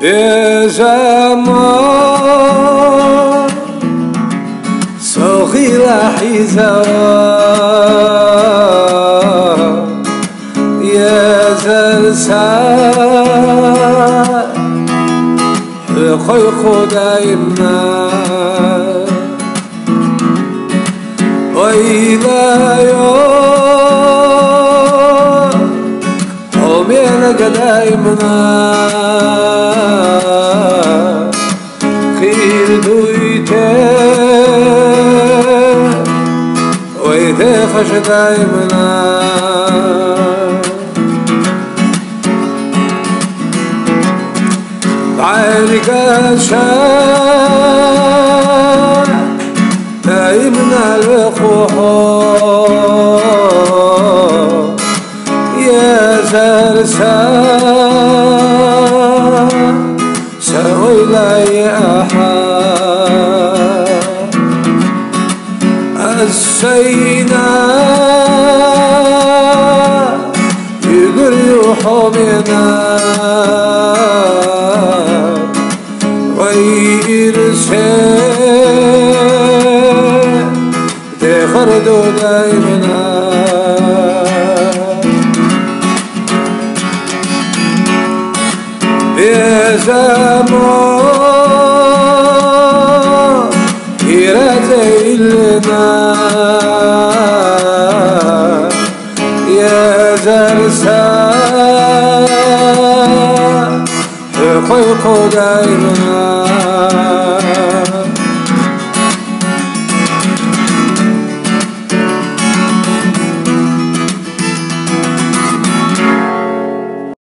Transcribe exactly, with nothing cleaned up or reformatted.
يا زمان صغير حزام يا زلسان حقي خدايمنا وإلى يوم قومنا قدايمنا خير دويته ويتخش دايمنا بعينك الشام دايمنا الوقوح يا زرسان سوي لي أحد السينا يقول يحومنا ويرسل تخردو دايمنا يا زمان يرتيلنا يا زرسان حقيق دايمنا